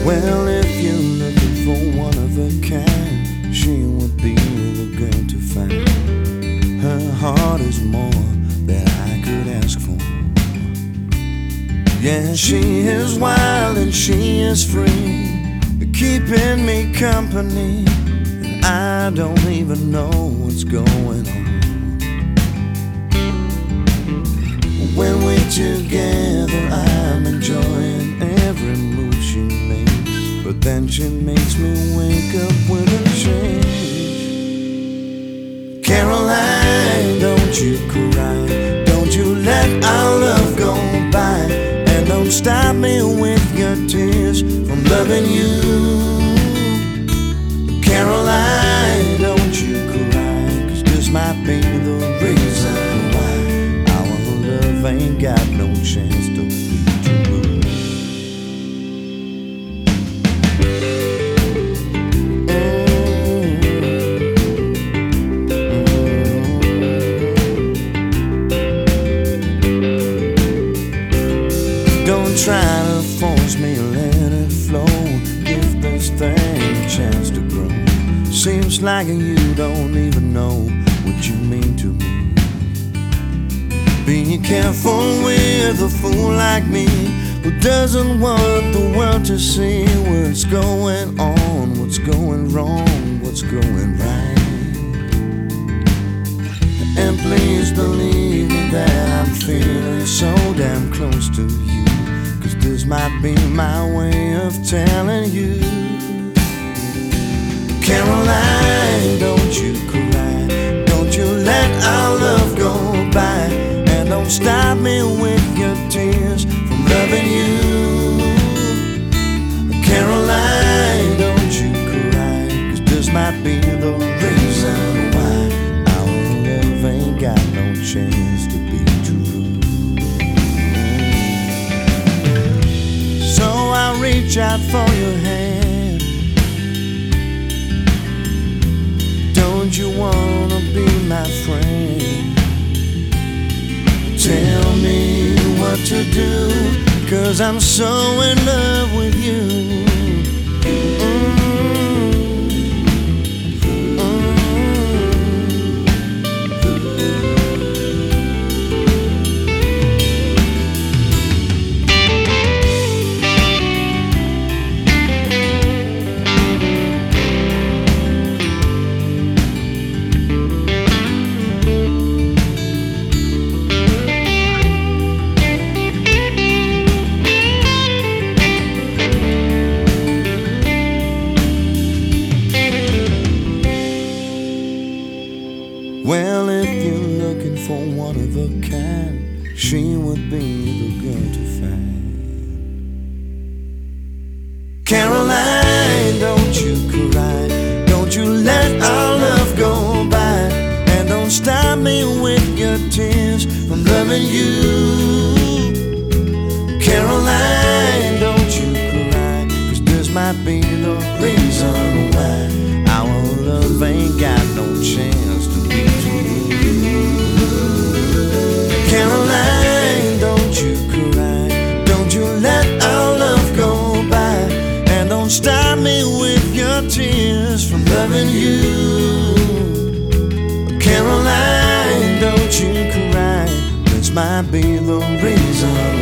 Well, if you're looking for one of a kind, she would be the girl to find. Her heart is more than I could ask for. Yeah, she is wild and she is free, keeping me company, and I don't even know what's going on. When we're together, I'm enjoying every move she makes, but then she makes me wake up with a change. Caroline, don't you cry, don't you let our love go by, and don't stop me with your tears from loving you. Caroline, don't you cry, 'cause this might be the reason why our love ain't got no chance to be true. Don't try to force me, let it flow. Give this thing a chance to grow. Seems like you don't even know what you mean to me. Be careful with a fool like me, who doesn't want the world to see what's going on, what's going wrong, what's going right. And please believe me that I'm feeling so damn close to you, 'cause this might be my way of telling you. Caroline, don't you cry, don't you let our love go by, and don't stop me with your tears from loving you. Caroline, don't you cry, 'cause this might be the reason why our love ain't got no chance to be true. So I reach out for your hand. Don't you wanna be my friend? Tell me what to do, 'cause I'm so in love with you. Well, if you're looking for one of a kind, she would be the girl to find. Caroline, don't you cry, don't you let our love go by, and don't stop me with your tears from loving you. Caroline, don't you cry, 'cause this might be the reason why our love ain't got no chance to be true. Caroline, don't you cry, don't you let our love go by, and don't stop me with your tears from loving you. Caroline, don't you cry, this might be the reason